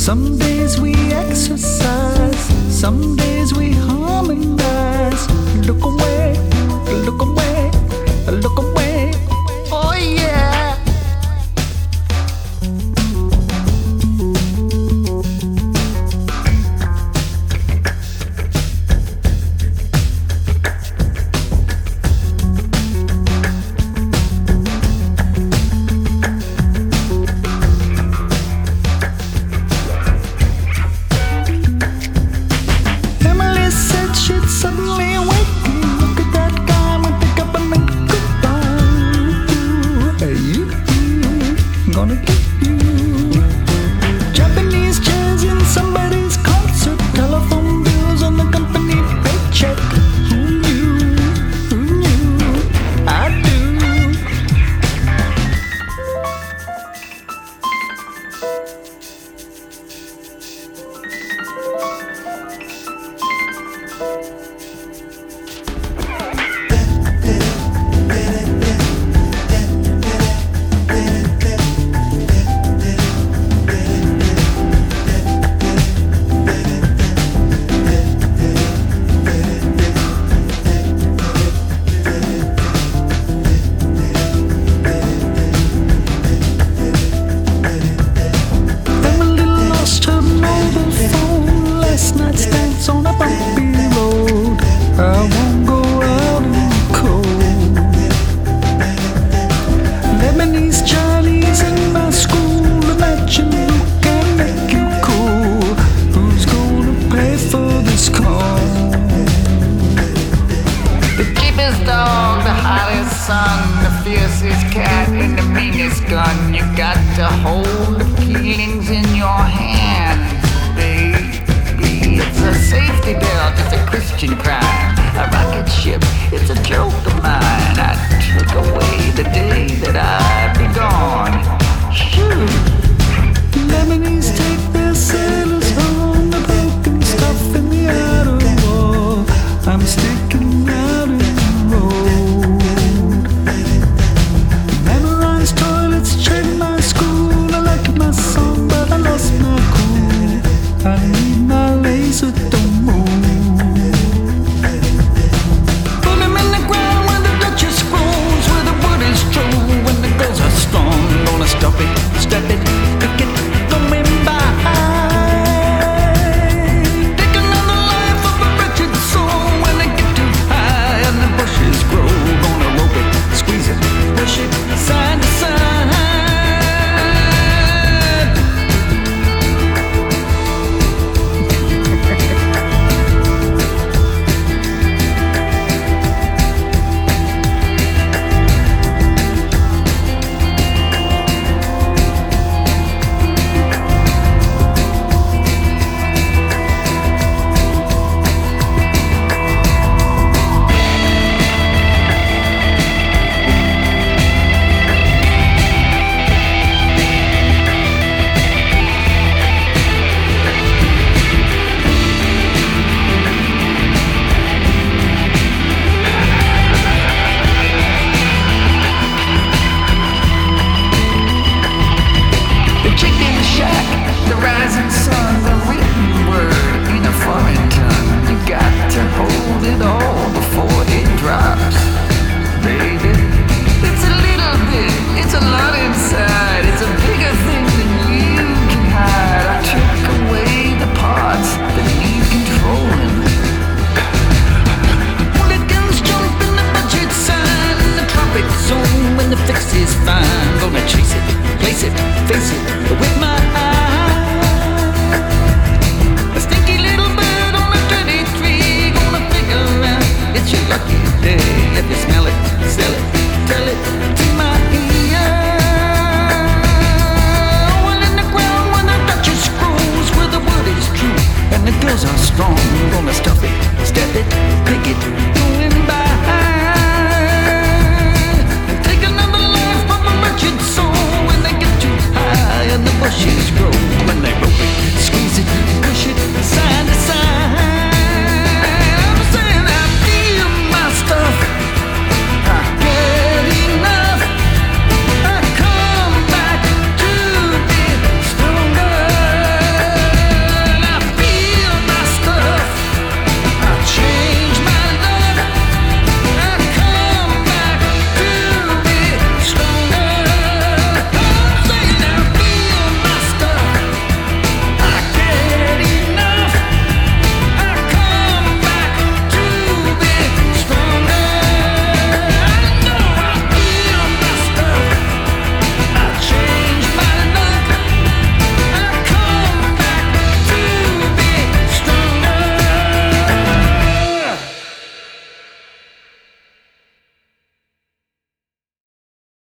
Some days we exercise, some days we harmonize. Look away, look away, look away. Oh yeah. Suddenly awaken. Look at that guy with the government goodbye. Hey, you, gonna get you. Japanese jazz in somebody's concert. Telephone bills on the company paycheck. Who knew? Who knew? I do. On a bumpy road, I won't go out in the cold. Lebanese, Chinese in my school. Imagine who can make you cool. Who's gonna pay for this call? The cheapest dog, the hottest son, the fiercest cat, and the meanest gun. You got to hold the feelings in your hands, babe. It's a safety belt, it's a Christian crowd.